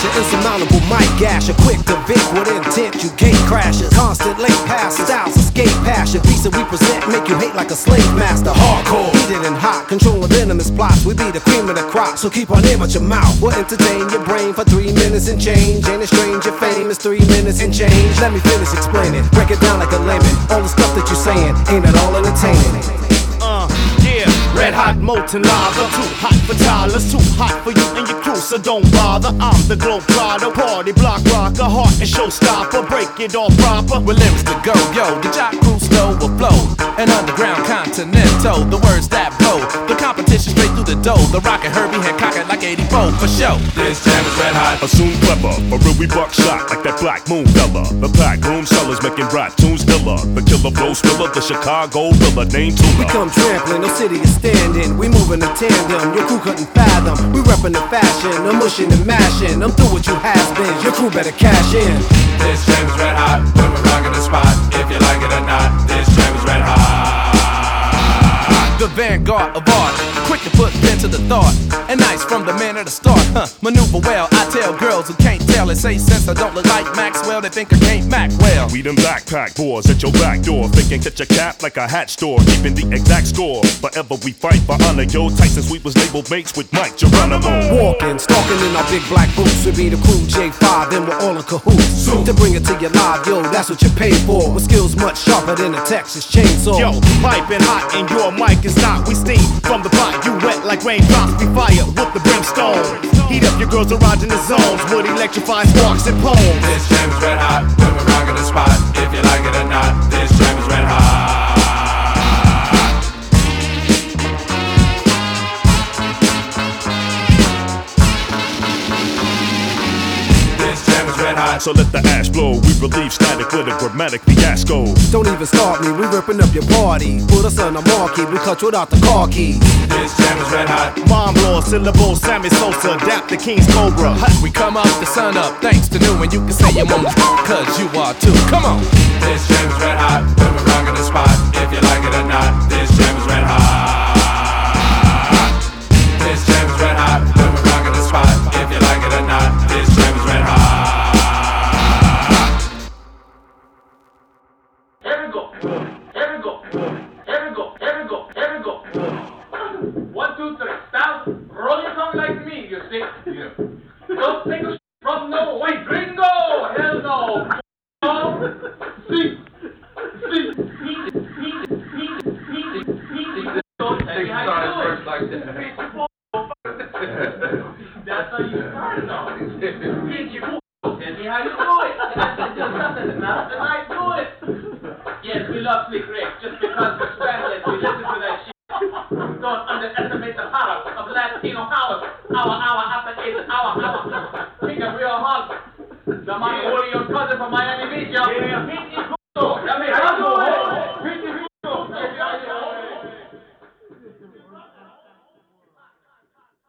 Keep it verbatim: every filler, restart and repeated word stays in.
smasher, insurmountable mic gasher, quick to Vic with intent, you gate crashes, constant late passes, styles escape passion, piece that we present make you hate like a slave master, hardcore, heated and hot, controlling venomous plots, we be the cream of the crop, so keep our name at your mouth, we'll entertain your brain for three minutes and change, ain't it strange your fame is three minutes and change, let me finish explaining, break it down like a lemon, all the stuff that you're saying ain't at all entertaining. Uh, yeah, red hot molten lava, too hot for toddlers, too hot for you and your crew, so don't bother. I'm the globetrotter, party block rocker, heart and showstopper, break it all proper. With lyrics to go, yo, the jock crew slow will flow. An underground continental, the words that blow. The competition straight through the dough. The rockin' Herbie Hancock it like eighty-four for show. This jam is red hot. Assume clever, a real we buckshot like that Black Moon fella. The pack room sellers making rap tunes killer. The killer flow spiller, the Chicago Rilla, name Tula. We come trampling, no city is standing. We moving in tandem, your crew couldn't fathom. We reppin' the fashion, I'm mushing and mashing. I'm through with you has-beens, your crew better cash in. This jam is red hot. When we're rocking the spot, if you like it or not, this jam is red hot. The vanguard of art, quick to put pen to the thought, and nice from the man at the start, huh, maneuver well, I tell girls who can't tell, and say since I don't look like Maxwell, they think I can't Mac well. We them backpack boys at your back door, thinking catch a cap like a hat store, keeping the exact score, forever we fight for honor, yo, tight since we was labeled mates with Mike Geronimo. Walking, stalking in our big black boots, we be the crew J five, then we're all in cahoots, to bring it to your live, yo, that's what you pay for, with skills much sharper than a Texas chainsaw. Yo, piping hot and your mic is not, we steam from the pot, you wet like raindrops, we fire with the brimstone. Heat up your girls erogenous zones, would electrify sparks and poems. This jam is red hot. When we're rocking the spot, if you like it or not, this jam is red hot. Red hot. So let the ash blow, we relieve static with a grammatic fiasco. Don't even start me, we ripping up your party. Put us on a marquee, we cut without the car keys. This jam is red hot. Bomb law, syllables, Sammy Sosa, adapt the King's Cobra. Hot, we come up the sun up, thanks to new, and you can say your mama's cause you are too. Come on. This jam is red hot. When we're rocking the spot, if you like it or not, this jam is red hot. This jam is red hot. When we're rocking the spot, if you like it or not, this jam is red hot. Yeah. Don't take a sh- from no way, gringo! Hell no! No! See! See! He, he, he, he, he, don't tell me how you do it! Like that. That's how you start, though. Tell me how you do it! That's just nothing, nothing I do it! Yes, we love Slick Rick. Just because we're Spanish, we listen to that shit. Don't underestimate the power of Latino house. Hour, hour after eight, hour, hour. Take a real hug. The money, your cousin from Miami Beach, yo. Yeah.